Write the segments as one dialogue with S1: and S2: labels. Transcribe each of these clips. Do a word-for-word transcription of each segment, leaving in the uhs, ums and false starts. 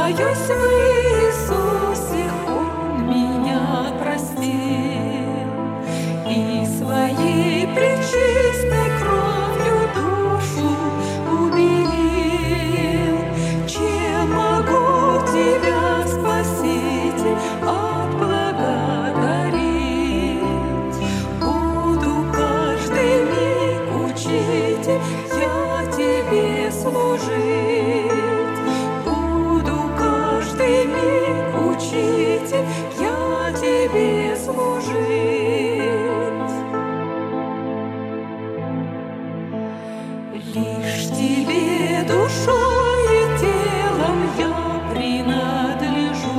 S1: нуждаюсь в Иисусе, Он меня простил и своей пречистой кровью душу убелил. Чем могу Тебя, Спаситель, отблагодарить? Буду каждый миг, Учитель, я Тебе служить. Буду каждый миг, Учитель, я Тебе служить. Лишь Тебе душой и телом я принадлежу,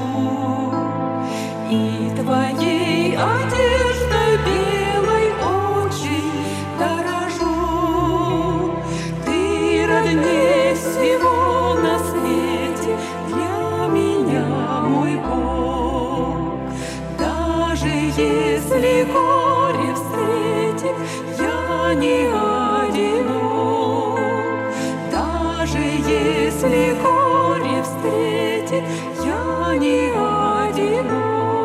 S1: и Твоей одеждой белой очень дорожу. Ты роднее всего на свете для меня, мой Бог. Даже если горе встретит, я не одинок. Даже если горе встретит, я не одинок.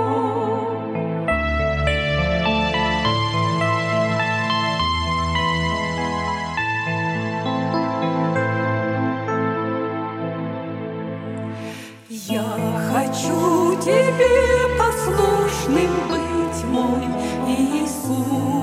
S1: Я хочу Тебе послушным быть, мой Иисус,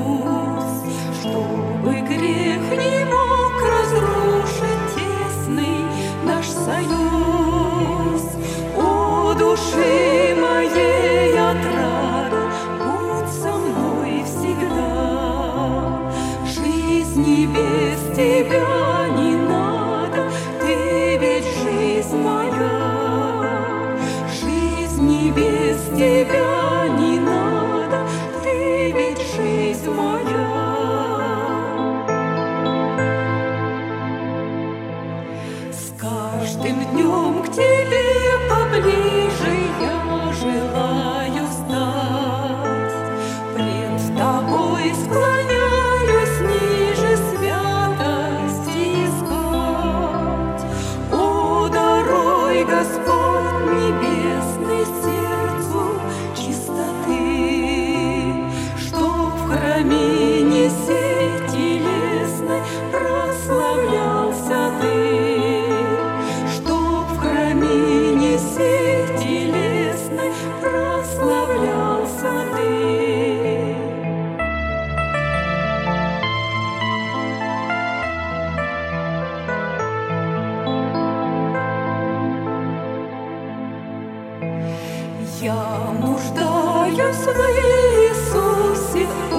S1: чтобы грех не мог разрушить тесный наш союз. О, души моей отрада, будь со мной всегда. Жизни без Тебя не надо, Ты ведь жизнь моя. Жизни без Тебя не надо, Ты ведь жизнь моя. С каждым днем к Тебе поближе я желаю стать. Пред Тобой склоняюсь ниже, святость искать. О, даруй, Господь небесный, сердцу чистоты, чтоб в храме не сей телесной прославлялся Ты, чтоб в храме не сей телесной прославлялся Ты. Я нуждаюсь в Иисусе,